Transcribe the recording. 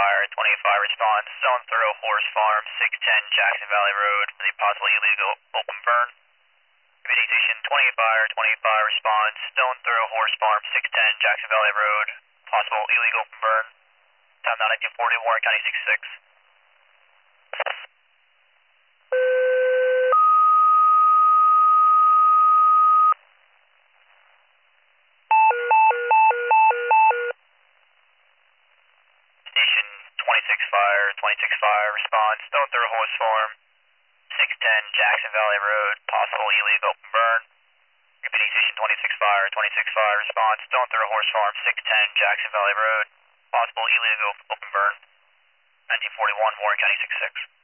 fire, 25 response, Stone Throw, Horse Farm, 610 Jackson Valley Road, for the possible illegal open burn. Community Station 20 fire, 25 response, Stone Throw, Horse Farm, 610 Jackson Valley Road, possible illegal open burn. Time now 1940, Warren County 66. Station 26 fire, response, Stone Throw, Horse Farm, 610 Jackson Valley Road, possible illegal open burn. Repeating Station 26 fire, response, Stone Throw, Horse Farm, 610 Jackson Valley Road, possible illegal open burn. 1941, Warren County 66.